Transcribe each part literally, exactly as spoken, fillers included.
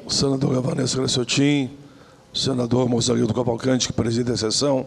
o senador Evanilson Greciotin, o senador Mozarildo Cavalcante, que preside a sessão,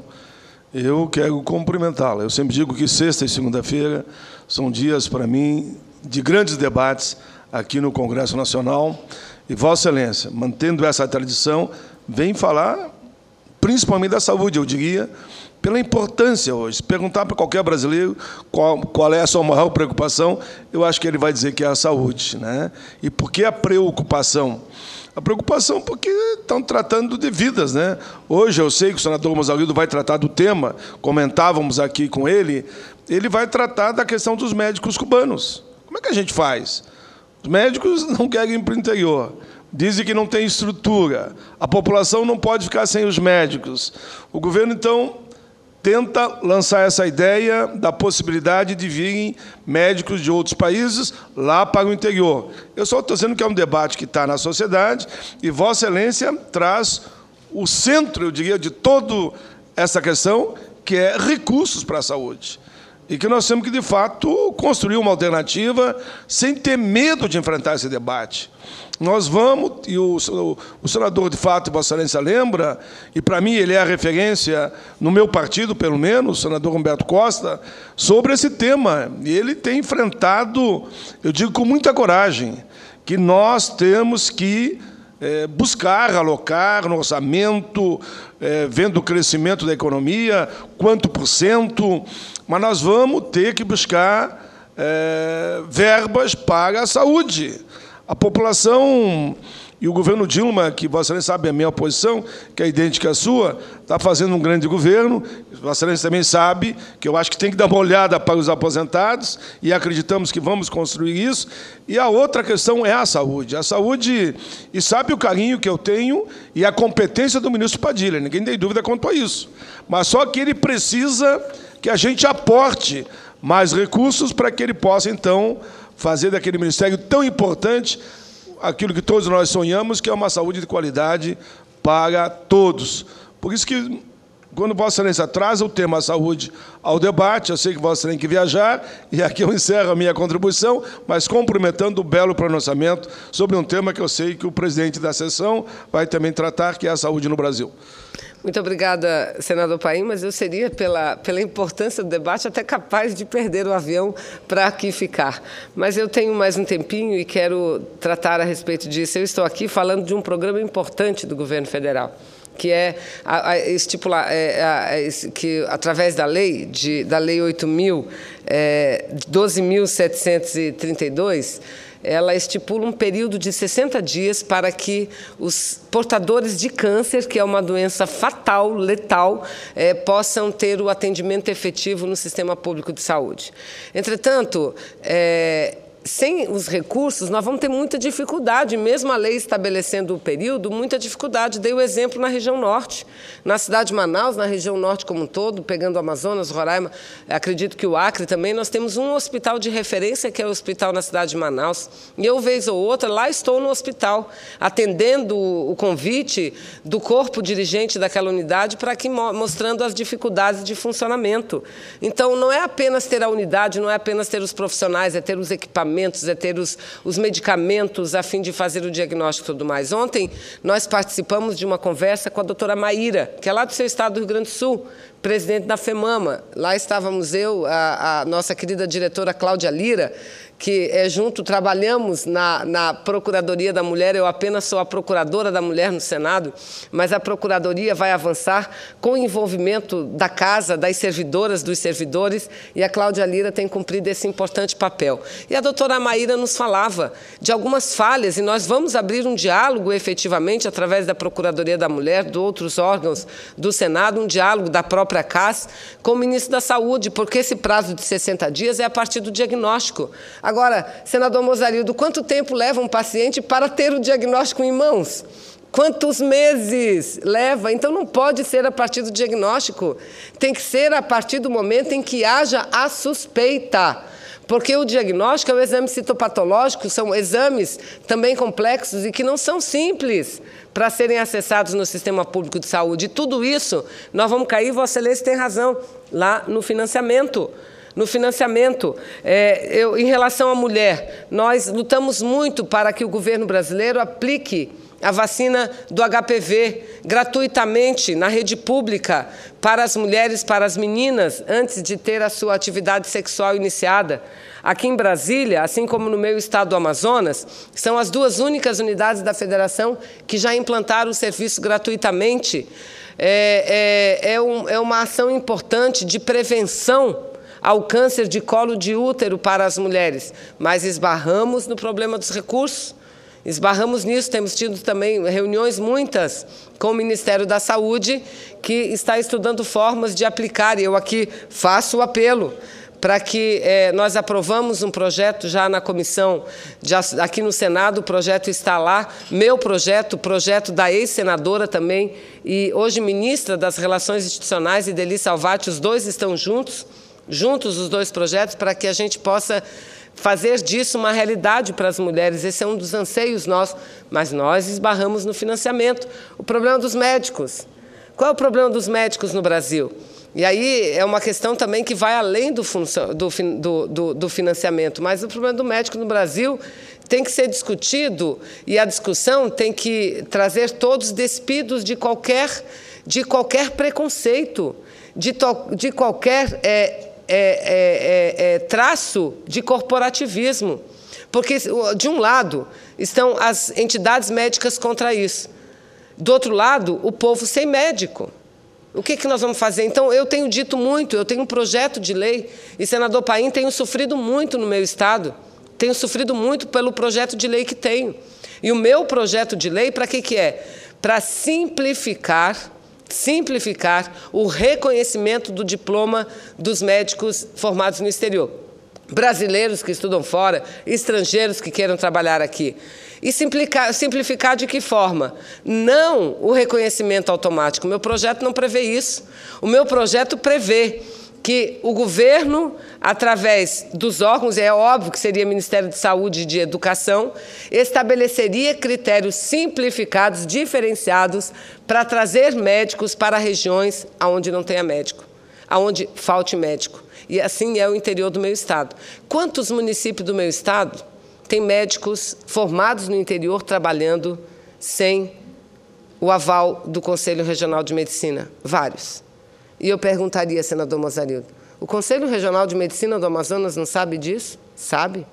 eu quero cumprimentá-la. Eu sempre digo que sexta e segunda-feira são dias, para mim, de grandes debates aqui no Congresso Nacional, e Vossa Excelência, mantendo essa tradição, vem falar principalmente da saúde, eu diria, pela importância hoje. Se perguntar para qualquer brasileiro qual, qual é a sua maior preocupação, eu acho que ele vai dizer que é a saúde, né? E por que a preocupação? A preocupação porque estão tratando de vidas, né? Hoje eu sei que o senador Mozarildo vai tratar do tema, comentávamos aqui com ele, ele vai tratar da questão dos médicos cubanos. Como é que a gente faz? Os médicos não querem ir para o interior, dizem que não tem estrutura, a população não pode ficar sem os médicos. O governo, então, tenta lançar essa ideia da possibilidade de virem médicos de outros países lá para o interior. Eu só estou dizendo que é um debate que está na sociedade e Vossa Excelência traz o centro, eu diria, de toda essa questão, que é recursos para a saúde. E que nós temos que, de fato, construir uma alternativa sem ter medo de enfrentar esse debate. Nós vamos, e o, o, o senador, de fato, Vossa Excelência lembra, e para mim ele é a referência, no meu partido, pelo menos, o senador Humberto Costa, sobre esse tema. E ele tem enfrentado, eu digo com muita coragem, que nós temos que é, buscar, alocar no orçamento, é, vendo o crescimento da economia, quanto por cento, mas nós vamos ter que buscar é, verbas para a saúde. A população e o governo Dilma, que Vossa Excelência sabe a minha posição, que é idêntica à sua, está fazendo um grande governo. Vossa Excelência também sabe que eu acho que tem que dar uma olhada para os aposentados e acreditamos que vamos construir isso. E a outra questão é a saúde. A saúde, e sabe o carinho que eu tenho e a competência do ministro Padilha, ninguém tem dúvida quanto a isso. Mas só que ele precisa que a gente aporte mais recursos para que ele possa, então, fazer daquele ministério tão importante aquilo que todos nós sonhamos, que é uma saúde de qualidade para todos. Por isso que, quando Vossa Excelência traz o tema saúde ao debate, eu sei que Vossa Excelência tem que viajar, e aqui eu encerro a minha contribuição, mas cumprimentando o belo pronunciamento sobre um tema que eu sei que o presidente da sessão vai também tratar, que é a saúde no Brasil. Muito obrigada, senador Paim, mas eu seria, pela, pela importância do debate, até capaz de perder o avião para aqui ficar. Mas eu tenho mais um tempinho e quero tratar a respeito disso. Eu estou aqui falando de um programa importante do governo federal, que é a, a estipular, é, a, a, que, através da lei, de, da Lei oito mil, é, doze mil setecentos e trinta e dois, ela estipula um período de sessenta dias para que os portadores de câncer, que é uma doença fatal, letal, eh, possam ter o atendimento efetivo no sistema público de saúde. Entretanto, eh, sem os recursos, nós vamos ter muita dificuldade, mesmo a lei estabelecendo o período, muita dificuldade. Dei o exemplo na região norte, na cidade de Manaus, na região norte como um todo, pegando o Amazonas, Roraima, acredito que o Acre também, nós temos um hospital de referência, que é o hospital na cidade de Manaus, e eu, vez ou outra, lá estou no hospital, atendendo o convite do corpo dirigente daquela unidade, para que mostrando as dificuldades de funcionamento. Então, não é apenas ter a unidade, não é apenas ter os profissionais, é ter os equipamentos, é ter os, os medicamentos a fim de fazer o diagnóstico e tudo mais. Ontem, nós participamos de uma conversa com a doutora Maíra, que é lá do seu estado do Rio Grande do Sul, presidente da FEMAMA. Lá estávamos eu, a, a nossa querida diretora Cláudia Lira, que é, junto trabalhamos na, na Procuradoria da Mulher. Eu apenas sou a procuradora da mulher no Senado, mas a Procuradoria vai avançar com o envolvimento da casa, das servidoras, dos servidores, e a Cláudia Lira tem cumprido esse importante papel. E a doutora Maíra nos falava de algumas falhas, e nós vamos abrir um diálogo, efetivamente, através da Procuradoria da Mulher, de outros órgãos do Senado, um diálogo da própria C A S com o ministro da Saúde, porque esse prazo de sessenta dias é a partir do diagnóstico. Agora, senador Mozarildo, quanto tempo leva um paciente para ter o diagnóstico em mãos? Quantos meses leva? Então, não pode ser a partir do diagnóstico. Tem que ser a partir do momento em que haja a suspeita. Porque o diagnóstico é o exame citopatológico, são exames também complexos e que não são simples para serem acessados no sistema público de saúde. E tudo isso, nós vamos cair, Vossa Excelência tem razão, lá no financiamento. No financiamento, é, eu, em relação à mulher, nós lutamos muito para que o governo brasileiro aplique a vacina do H P V, gratuitamente na rede pública para as mulheres, para as meninas, antes de ter a sua atividade sexual iniciada. Aqui em Brasília, assim como no meu estado do Amazonas, são as duas únicas unidades da federação que já implantaram o serviço gratuitamente. É, é, é, um, é uma ação importante de prevenção ao câncer de colo de útero para as mulheres, mas esbarramos no problema dos recursos. Esbarramos nisso, temos tido também reuniões muitas com o Ministério da Saúde, que está estudando formas de aplicar, e eu aqui faço o apelo para que eh, nós aprovamos um projeto já na comissão, já, aqui no Senado, o projeto está lá, meu projeto, projeto da ex-senadora também, e hoje ministra das Relações Institucionais, Ideli Salvati, os dois estão juntos, juntos os dois projetos, para que a gente possa fazer disso uma realidade para as mulheres. Esse é um dos anseios nossos, mas nós esbarramos no financiamento. O problema dos médicos. Qual é o problema dos médicos no Brasil? E aí é uma questão também que vai além do, do, do, do financiamento, mas o problema do médico no Brasil tem que ser discutido, e a discussão tem que trazer todos despidos de qualquer, de qualquer preconceito, de, to, de qualquer... É, É, é, é, traço de corporativismo, porque, de um lado, estão as entidades médicas contra isso, do outro lado, o povo sem médico. O que, que nós vamos fazer? Então, eu tenho dito muito, eu tenho um projeto de lei, e, senador Paim, tenho sofrido muito no meu estado, tenho sofrido muito pelo projeto de lei que tenho. E o meu projeto de lei, para que, que é? Para simplificar simplificar o reconhecimento do diploma dos médicos formados no exterior. Brasileiros que estudam fora, estrangeiros que queiram trabalhar aqui. E simplificar, simplificar de que forma? Não o reconhecimento automático. O meu projeto não prevê isso. O meu projeto prevê que o governo, através dos órgãos, é óbvio que seria Ministério de Saúde e de Educação, estabeleceria critérios simplificados, diferenciados, para trazer médicos para regiões onde não tenha médico, onde falte médico. E assim é o interior do meu estado. Quantos municípios do meu estado têm médicos formados no interior trabalhando sem o aval do Conselho Regional de Medicina? Vários. E eu perguntaria, senador Mozarildo, o Conselho Regional de Medicina do Amazonas não sabe disso? Sabe.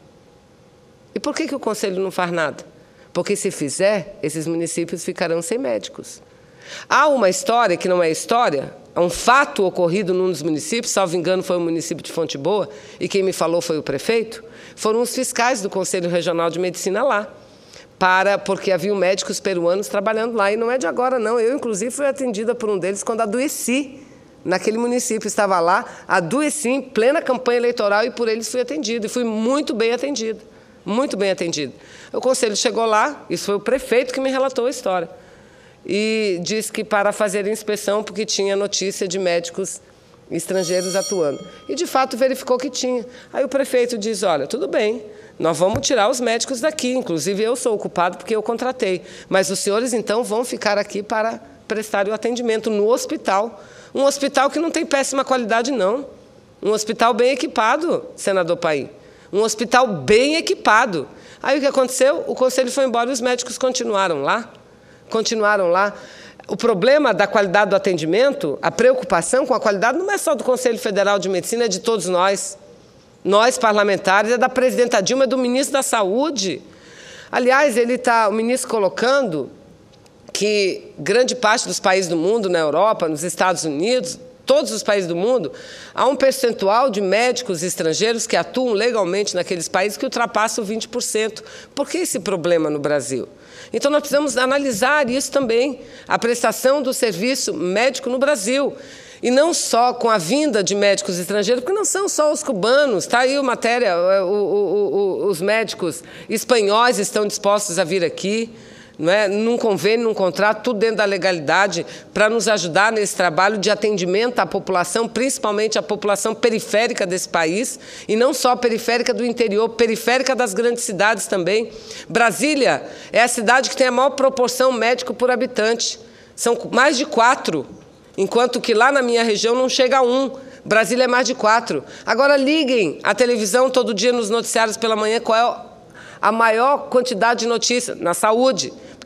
E por que, que o Conselho não faz nada? Porque, se fizer, esses municípios ficarão sem médicos. Há uma história que não é história, é um fato ocorrido num dos municípios, salvo engano foi o município de Fonte Boa, e quem me falou foi o prefeito, foram os fiscais do Conselho Regional de Medicina lá, para, porque haviam médicos peruanos trabalhando lá, e não é de agora, não. Eu, inclusive, fui atendida por um deles quando adoeci. Naquele município, estava lá, adoeci em plena campanha eleitoral e por eles fui atendido. E fui muito bem atendido, muito bem atendido. O conselho chegou lá, isso foi o prefeito que me relatou a história, e disse que para fazer inspeção, porque tinha notícia de médicos estrangeiros atuando. E, de fato, verificou que tinha. Aí o prefeito diz, olha, tudo bem, nós vamos tirar os médicos daqui, inclusive eu sou o culpado porque eu contratei, mas os senhores, então, vão ficar aqui para prestar o atendimento no hospital. Um hospital que não tem péssima qualidade, não. Um hospital bem equipado, senador Paim. Um hospital bem equipado. Aí o que aconteceu? O conselho foi embora e os médicos continuaram lá. Continuaram lá. O problema da qualidade do atendimento, a preocupação com a qualidade, não é só do Conselho Federal de Medicina, é de todos nós. Nós, parlamentares, é da presidenta Dilma, é do ministro da Saúde. Aliás, ele está, o ministro colocando que grande parte dos países do mundo, na Europa, nos Estados Unidos, todos os países do mundo, há um percentual de médicos estrangeiros que atuam legalmente naqueles países que ultrapassa o vinte por cento. Por que esse problema no Brasil? Então, nós precisamos analisar isso também, a prestação do serviço médico no Brasil. E não só com a vinda de médicos estrangeiros, porque não são só os cubanos. Está aí a matéria, o, o, o, os médicos espanhóis estão dispostos a vir aqui, não é? Num convênio, num contrato, tudo dentro da legalidade, para nos ajudar nesse trabalho de atendimento à população, principalmente à população periférica desse país, e não só periférica do interior, periférica das grandes cidades também. Brasília é a cidade que tem a maior proporção médico por habitante. São mais de quatro, enquanto que lá na minha região não chega a um. Brasília é mais de quatro. Agora, liguem a televisão todo dia nos noticiários pela manhã, qual é a maior quantidade de notícias? Na saúde.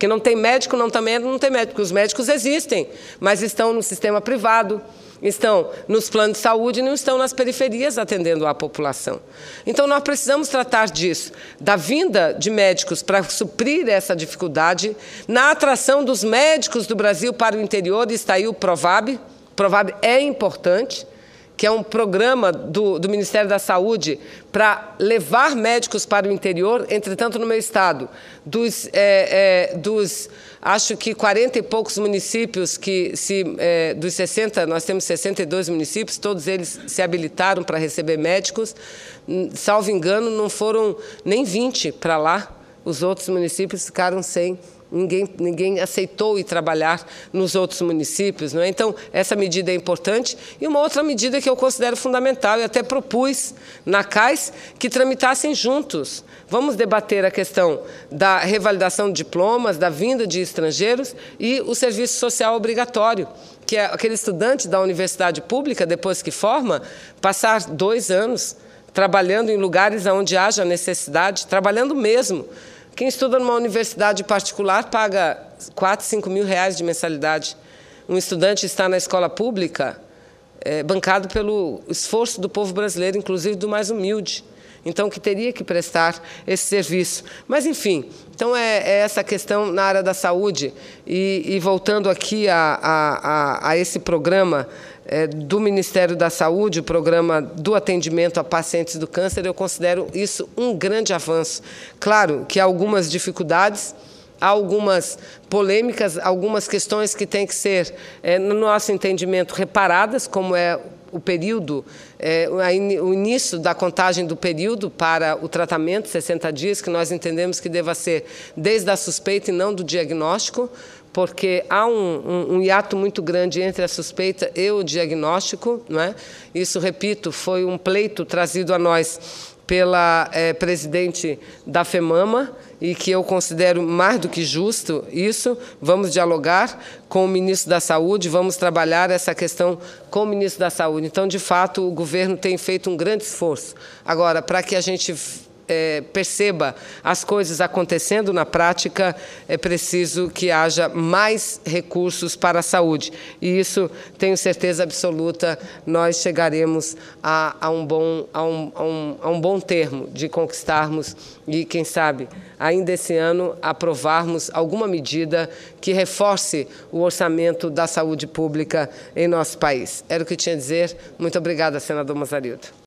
Porque não tem médico, não, também não tem médico. Os médicos existem, mas estão no sistema privado, estão nos planos de saúde e não estão nas periferias atendendo a população. Então, nós precisamos tratar disso, da vinda de médicos para suprir essa dificuldade, na atração dos médicos do Brasil para o interior, e está aí o Provab. O Provab é importante, que é um programa do, do Ministério da Saúde para levar médicos para o interior. Entretanto, no meu estado, dos, é, é, dos acho que quarenta e poucos municípios, que se, é, dos sessenta, nós temos sessenta e dois municípios, todos eles se habilitaram para receber médicos. Salvo engano, não foram nem vinte para lá, os outros municípios ficaram sem. Ninguém, ninguém aceitou ir trabalhar nos outros municípios, não é? Então, essa medida é importante. E uma outra medida que eu considero fundamental, e até propus na C A S, que tramitassem juntos. Vamos debater a questão da revalidação de diplomas, da vinda de estrangeiros e o serviço social obrigatório, que é aquele estudante da universidade pública, depois que forma, passar dois anos trabalhando em lugares onde haja necessidade, trabalhando mesmo. Quem estuda numa universidade particular paga quatro, cinco mil reais de mensalidade. Um estudante está na escola pública, é, bancado pelo esforço do povo brasileiro, inclusive do mais humilde. Então, que teria que prestar esse serviço. Mas, enfim, então é, é essa questão na área da saúde. E, e voltando aqui a, a, a, a esse programa é, do Ministério da Saúde, o programa do atendimento a pacientes do câncer, eu considero isso um grande avanço. Claro que há algumas dificuldades, há algumas polêmicas, algumas questões que têm que ser, é, no nosso entendimento, reparadas, como é o período, é, o início da contagem do período para o tratamento, sessenta dias, que nós entendemos que deva ser desde a suspeita e não do diagnóstico, porque há um, um, um hiato muito grande entre a suspeita e o diagnóstico, não é? Isso, repito, foi um pleito trazido a nós pela é, presidente da FEMAMA, e que eu considero mais do que justo isso. Vamos dialogar com o ministro da Saúde, vamos trabalhar essa questão com o ministro da Saúde. Então, de fato, o governo tem feito um grande esforço. Agora, para que a gente é, perceba as coisas acontecendo na prática, é preciso que haja mais recursos para a saúde. E isso, tenho certeza absoluta, nós chegaremos a, a, um, bom, a, um, a, um, a um bom termo de conquistarmos e, quem sabe, ainda esse ano, aprovarmos alguma medida que reforce o orçamento da saúde pública em nosso país. Era o que eu tinha a dizer. Muito obrigada, senador Mazarildo.